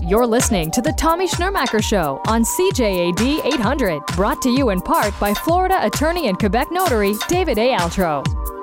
You're listening to The Tommy Schnurmacher Show on CJAD 800, brought to you in part by Florida attorney and Quebec notary David A. Altro.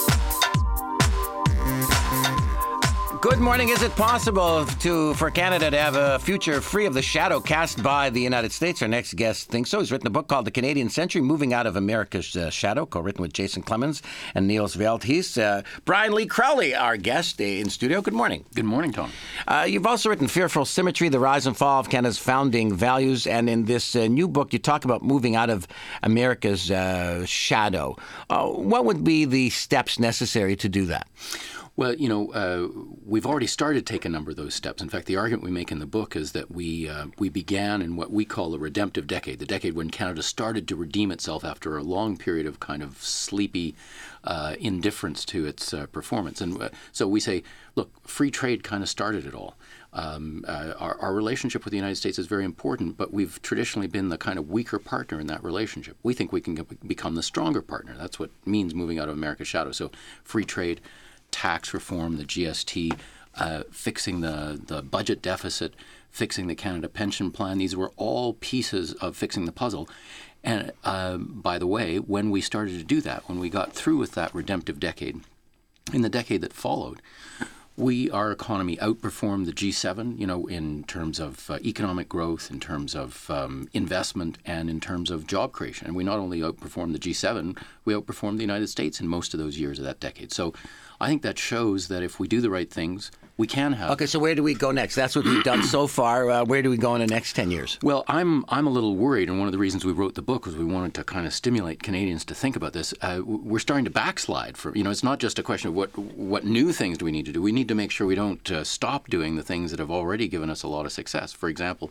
Good morning. Is it possible for Canada to have a future free of the shadow cast by the United States? Our next guest thinks so. He's written a book called The Canadian Century, Moving Out of America's Shadow, co-written with Jason Clemens and Niels Veldhuis. Brian Lee Crowley, our guest in studio. Good morning. Good morning, Tom. You've also written Fearful Symmetry, The Rise and Fall of Canada's Founding Values. And in this new book, you talk about moving out of America's shadow. What would be the steps necessary to do that? Well, we've already started to take a number of those steps. In fact, the argument we make in the book is that we began in what we call a redemptive decade, the decade when Canada started to redeem itself after a long period of kind of sleepy indifference to its performance. And so we say, look, free trade kind of started it all. Our relationship with the United States is very important, but we've traditionally been the kind of weaker partner in that relationship. We think we can become the stronger partner. That's what means moving out of America's shadow. So free trade, tax reform, the GST, fixing the budget deficit, fixing the Canada Pension Plan. These were all pieces of fixing the puzzle. And by the way, when we started to do that, when we got through with that redemptive decade, in the decade that followed, our economy outperformed the G7, in terms of economic growth, in terms of investment, and in terms of job creation. And we not only outperformed the G7, we outperformed the United States in most of those years of that decade. So I think that shows that if we do the right things, we can have. Okay, so where do we go next? That's what we've done so far. Where do we go in the next 10 years? Well, I'm a little worried, and one of the reasons we wrote the book was we wanted to kind of stimulate Canadians to think about this. We're starting to backslide. It's not just a question of what new things do we need to do. We need to make sure we don't stop doing the things that have already given us a lot of success. For example,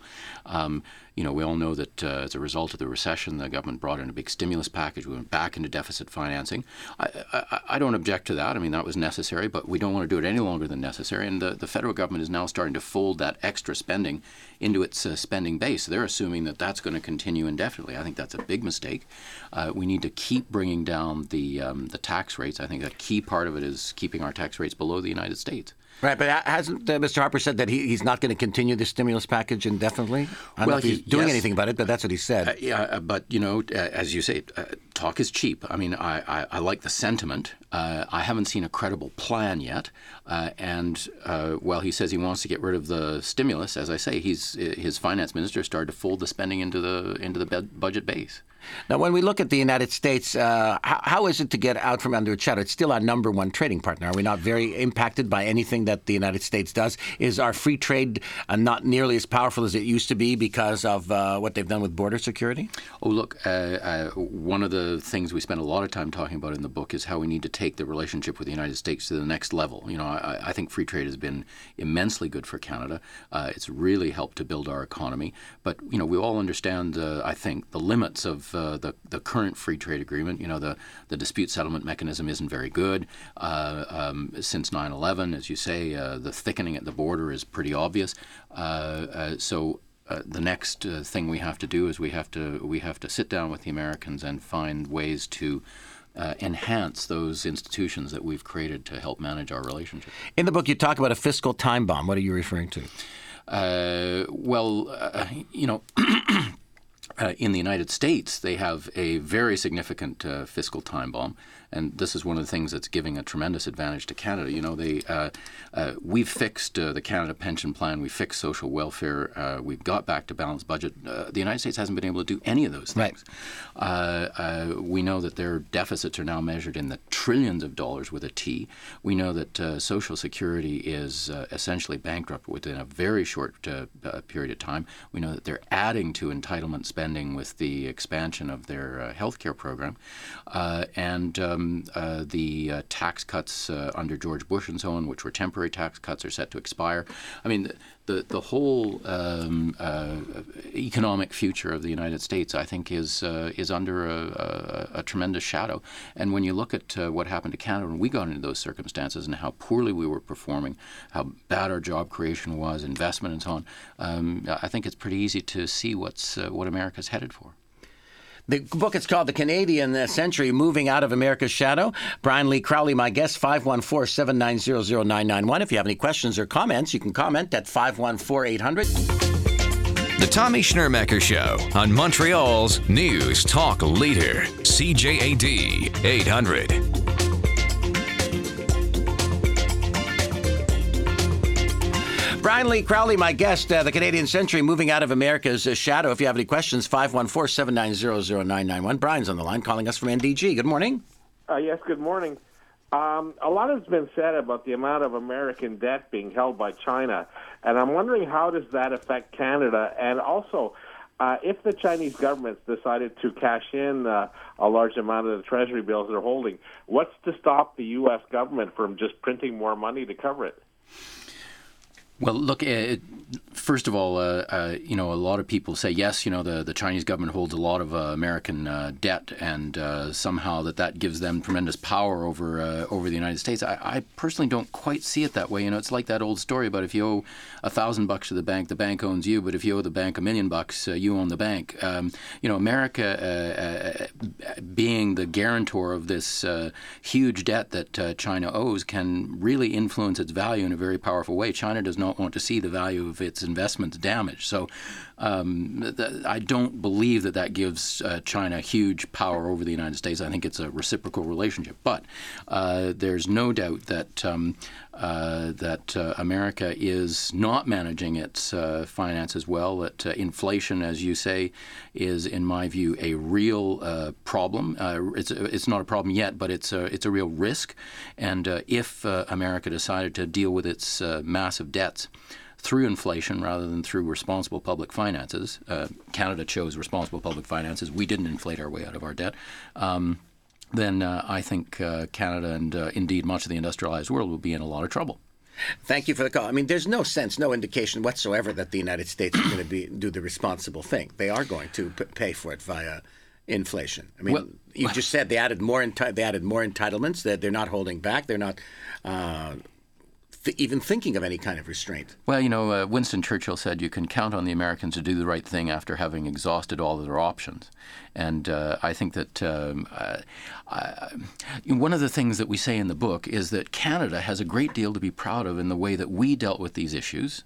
we all know that as a result of the recession, the government brought in a big stimulus package. We went back into deficit financing. I don't object to that. I mean, that was necessary, but we don't want to do it any longer than necessary. And the federal government is now starting to fold that extra spending into its spending base. They're assuming that that's going to continue indefinitely. I think that's a big mistake. We need to keep bringing down the tax rates. I think a key part of it is keeping our tax rates below the United States. Right, but hasn't Mr. Harper said that he's not going to continue the stimulus package indefinitely? I don't know if he's doing anything about it, but that's what he said. But as you say, talk is cheap. I mean, I like the sentiment. I haven't seen a credible plan yet. And while he says he wants to get rid of the stimulus, as I say, his finance minister started to fold the spending into the budget base. Now, when we look at the United States, how is it to get out from under its shadow? It's still our number one trading partner. Are we not very impacted by anything that the United States does? Is our free trade not nearly as powerful as it used to be because of what they've done with border security? Oh, look, one of the things we spend a lot of time talking about in the book is how we need to take the relationship with the United States to the next level. I think free trade has been immensely good for Canada. It's really helped to build our economy. But, we all understand, I think, the limits of the current free trade agreement. The dispute settlement mechanism isn't very good. Since 9/11, as you say, the thickening at the border is pretty obvious. So the next thing we have to do is we have to sit down with the Americans and find ways to enhance those institutions that we've created to help manage our relationship. In the book, you talk about a fiscal time bomb. What are you referring to? In the United States, they have a very significant fiscal time bomb, and this is one of the things that's giving a tremendous advantage to Canada. We've fixed the Canada Pension Plan, we fixed social welfare, we've got back to balanced budget. The United States hasn't been able to do any of those things. Right. We know that their deficits are now measured in the trillions of dollars with a T. We know that Social Security is essentially bankrupt within a very short period of time. We know that they're adding to entitlement spending with the expansion of their health care program. And the tax cuts under George Bush and so on, which were temporary tax cuts, are set to expire. I mean, the whole economic future of the United States, I think, is under a tremendous shadow. And when you look at what happened to Canada when we got into those circumstances and how poorly we were performing, how bad our job creation was, investment and so on, I think it's pretty easy to see what America's headed for. The book is called The Canadian Century, Moving Out of America's Shadow. Brian Lee Crowley, my guest, 514-790-0991. If you have any questions or comments, you can comment at 514-800. The Tommy Schnurmacher Show on Montreal's News Talk Leader, CJAD 800. Brian Lee Crowley, my guest, The Canadian Century, Moving Out of America's Shadow. If you have any questions, 514-790-0991. Brian's on the line calling us from NDG. Good morning. Yes, good morning. A lot has been said about the amount of American debt being held by China, and I'm wondering how does that affect Canada? And also, if the Chinese government's decided to cash in a large amount of the Treasury bills they're holding, what's to stop the U.S. government from just printing more money to cover it? Well, look, first of all, a lot of people say, yes, the Chinese government holds a lot of American debt, and somehow that gives them tremendous power over the United States. I personally don't quite see it that way. It's like that old story about if you owe $1,000 to the bank owns you, but if you owe the bank $1 million, you own the bank. America, being the guarantor of this huge debt that China owes, can really influence its value in a very powerful way. China does not want to see the value of its investments damaged. So I don't believe that gives China huge power over the United States. I think it's a reciprocal relationship. But there's no doubt that America is not managing its finances well, that inflation, as you say, is, in my view, a real problem. It's not a problem yet, but it's a real risk. And if America decided to deal with its massive debts through inflation rather than through responsible public finances, Canada chose responsible public finances. We didn't inflate our way out of our debt. Then I think Canada and indeed much of the industrialized world will be in a lot of trouble. Thank you for the call. I mean, there's no indication whatsoever that the United States is going to do the responsible thing. They are going to pay for it via inflation. I mean, you just said they added more entitlements. That they're not holding back. They're not even thinking of any kind of restraint. Well, Winston Churchill said you can count on the Americans to do the right thing after having exhausted all of their options. And I think that one of the things that we say in the book is that Canada has a great deal to be proud of in the way that we dealt with these issues.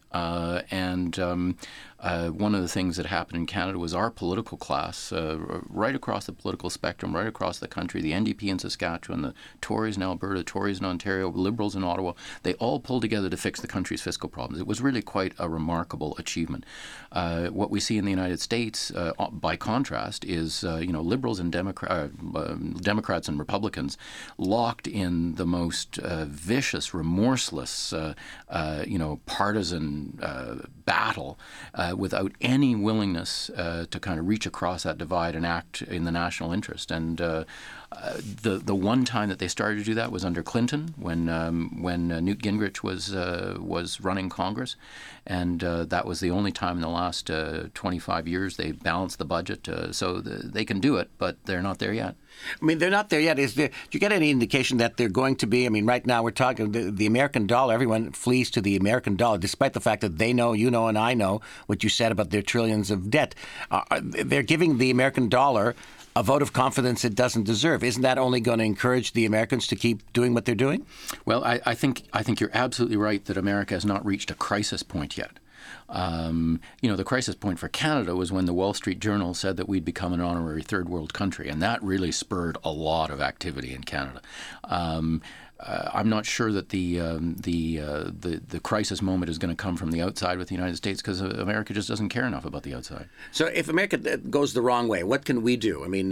One of the things that happened in Canada was our political class, right across the political spectrum, right across the country, the NDP in Saskatchewan, the Tories in Alberta, the Tories in Ontario, Liberals in Ottawa, they all pulled together to fix the country's fiscal problems. It was really quite a remarkable achievement. What we see in the United States, by contrast, is Liberals and Democrats and Republicans locked in the most vicious, remorseless, partisan battle without any willingness to kind of reach across that divide and act in the national interest. And the one time that they started to do that was under Clinton, when Newt Gingrich was running Congress, and that was the only time in the last 25 years they balanced the budget. So they can do it, but they're not there yet. I mean, they're not there yet. Do you get any indication that they're going to be? I mean, right now we're talking the American dollar. Everyone flees to the American dollar, despite the fact that they know, you know, and I know what you said about their trillions of debt. They're giving the American dollar a vote of confidence it doesn't deserve. Isn't that only going to encourage the Americans to keep doing what they're doing? Well, I think you're absolutely right that America has not reached a crisis point yet. The crisis point for Canada was when the Wall Street Journal said that we'd become an honorary third world country, and that really spurred a lot of activity in Canada. I'm not sure that the crisis moment is going to come from the outside with the United States, because America just doesn't care enough about the outside. So if America goes the wrong way, what can we do? I mean,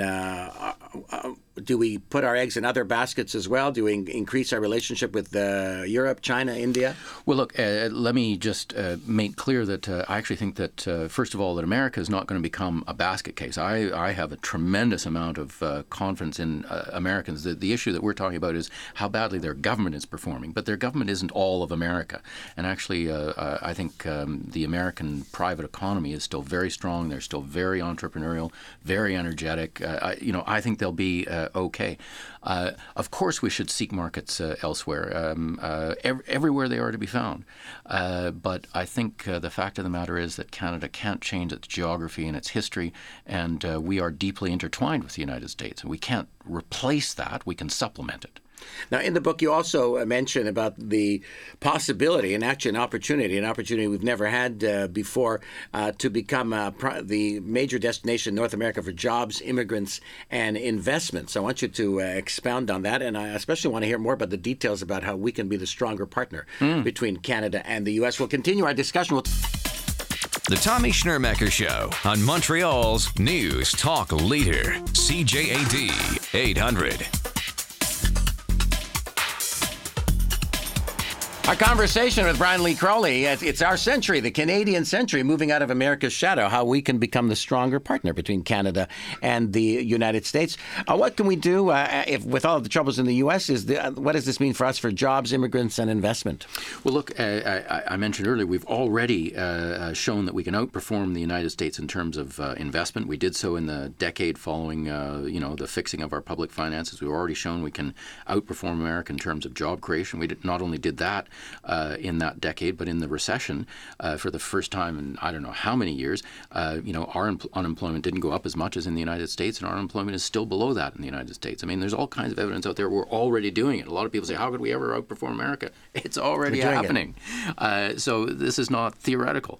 do we put our eggs in other baskets as well? Do we increase our relationship with Europe, China, India? Well, look, let me just make clear that I actually think that, first of all, that America is not going to become a basket case. I have a tremendous amount of confidence in Americans. The issue that we're talking about is how badly their government is performing. But their government isn't all of America. And actually, I think the American private economy is still very strong. They're still very entrepreneurial, very energetic. I think they'll be okay. Of course, we should seek markets elsewhere, everywhere they are to be found. But I think the fact of the matter is that Canada can't change its geography and its history, and we are deeply intertwined with the United States, and we can't replace that. We can supplement it. Now, in the book, you also mention about the possibility and actually an opportunity we've never had before to become the major destination in North America for jobs, immigrants, and investments. I want you to expound on that, and I especially want to hear more about the details about how we can be the stronger partner between Canada and the U.S. We'll continue our discussion. The Tommy Schnurmacher Show on Montreal's News Talk Leader, CJAD 800. Our conversation with Brian Lee Crowley, it's our century, the Canadian century, moving out of America's shadow, how we can become the stronger partner between Canada and the United States. What can we do if, with all of the troubles in the U.S.? What does this mean for us for jobs, immigrants, and investment? Well, look, I mentioned earlier, we've already shown that we can outperform the United States in terms of investment. We did so in the decade following, the fixing of our public finances. We've already shown we can outperform America in terms of job creation. We not only did that in that decade, but in the recession, for the first time in I don't know how many years, our unemployment didn't go up as much as in the United States, and our unemployment is still below that in the United States. I mean, there's all kinds of evidence out there. We're already doing it. A lot of people say, how could we ever outperform America? It's already happening. So this is not theoretical.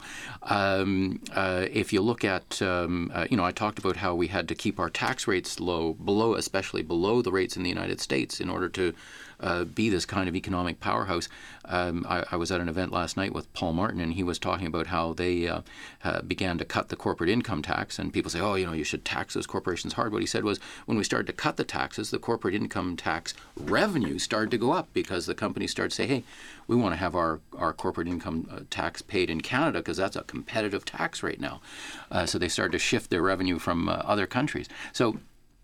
If you look at, I talked about how we had to keep our tax rates low, especially below the rates in the United States in order to be this kind of economic powerhouse. I was at an event last night with Paul Martin, and he was talking about how they began to cut the corporate income tax. And people say, you should tax those corporations hard. What he said was, when we started to cut the taxes, the corporate income tax revenue started to go up because the companies started to say, hey, we want to have our corporate income tax paid in Canada because that's a competitive tax rate now. So they started to shift their revenue from other countries. So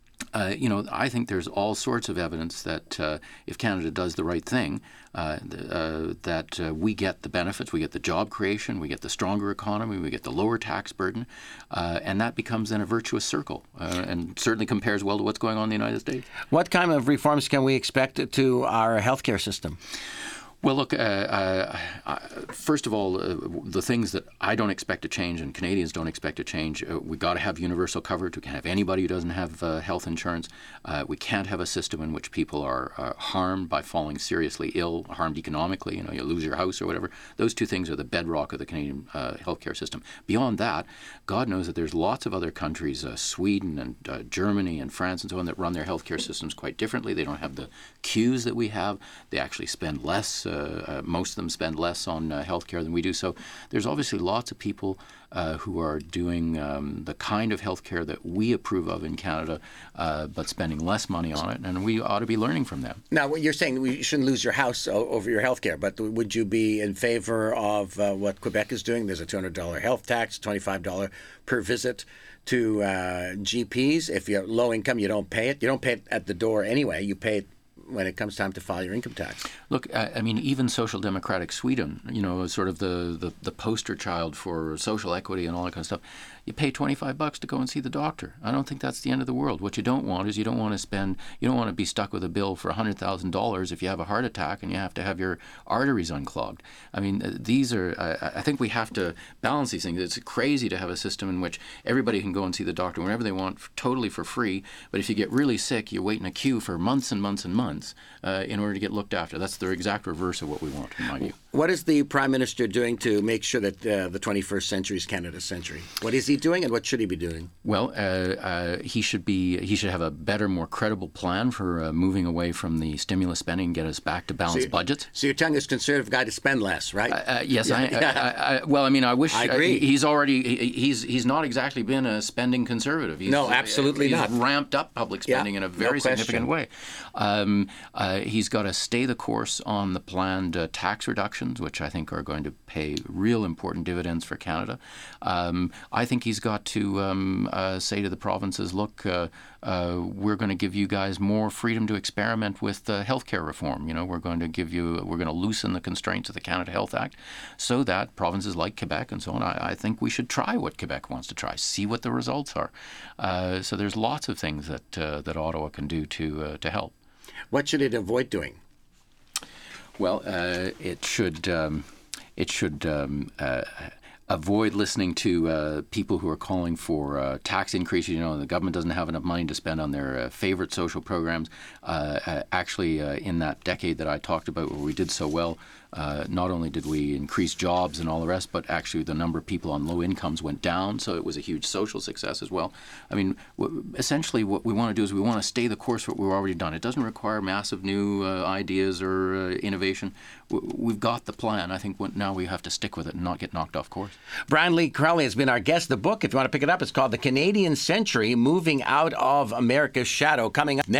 I think there's all sorts of evidence that if Canada does the right thing, that we get the benefits, we get the job creation, we get the stronger economy, we get the lower tax burden, and that becomes then a virtuous circle, and certainly compares well to what's going on in the United States. What kind of reforms can we expect to our healthcare system? Well, look, first of all, the things that I don't expect to change and Canadians don't expect to change, we've got to have universal coverage. We can't have anybody who doesn't have health insurance. We can't have a system in which people are harmed by falling seriously ill, harmed economically, you lose your house or whatever. Those two things are the bedrock of the Canadian healthcare system. Beyond that, God knows that there's lots of other countries, Sweden and Germany and France and so on, that run their healthcare systems quite differently. They don't have the queues that we have. They actually spend less. Most of them spend less on healthcare than we do. So there's obviously lots of people who are doing the kind of healthcare that we approve of in Canada, but spending less money on it, and we ought to be learning from them. Now, what you're saying, you shouldn't lose your house over your healthcare, but would you be in favor of what Quebec is doing? There's a $200 health tax, $25 per visit to GPs. If you're low income, you don't pay it. You don't pay it at the door anyway. You pay it when it comes time to file your income tax. Look, I mean, even social democratic Sweden, sort of the poster child for social equity and all that kind of stuff, you pay $25 to go and see the doctor. I don't think that's the end of the world. What you don't want is you don't want to be stuck with a bill for $100,000 if you have a heart attack and you have to have your arteries unclogged. I mean, these are, I think we have to balance these things. It's crazy to have a system in which everybody can go and see the doctor whenever they want, totally for free. But if you get really sick, you wait in a queue for months and months and months in order to get looked after. That's the exact reverse of what we want, in my view. What is the Prime Minister doing to make sure that the 21st century is Canada's century? What is he doing, and what should he be doing? Well, he should have a better, more credible plan for moving away from the stimulus spending and get us back to balanced budgets. So you're telling this conservative guy to spend less, right? Yes. Well, I mean, I wish. I agree. He's not exactly been a spending conservative. No, absolutely not. He's ramped up public spending in a very significant way. He's got to stay the course on the planned tax reductions, which I think are going to pay real important dividends for Canada. I think he's got to say to the provinces, look, we're going to give you guys more freedom to experiment with healthcare reform. We're going to loosen the constraints of the Canada Health Act so that provinces like Quebec and so on, I think we should try what Quebec wants to try, see what the results are. So there's lots of things that Ottawa can do to help. What should it avoid doing? Well, it should avoid listening to people who are calling for tax increases. The government doesn't have enough money to spend on their favorite social programs. Actually, in that decade that I talked about where we did so well, not only did we increase jobs and all the rest, but actually the number of people on low incomes went down, so it was a huge social success as well. I mean, essentially what we want to do is we want to stay the course what we've already done. It doesn't require massive new ideas or innovation. We've got the plan. I think now we have to stick with it and not get knocked off course. Brian Lee Crowley has been our guest. The book, if you want to pick it up, it's called The Canadian Century, Moving Out of America's Shadow. Coming up next.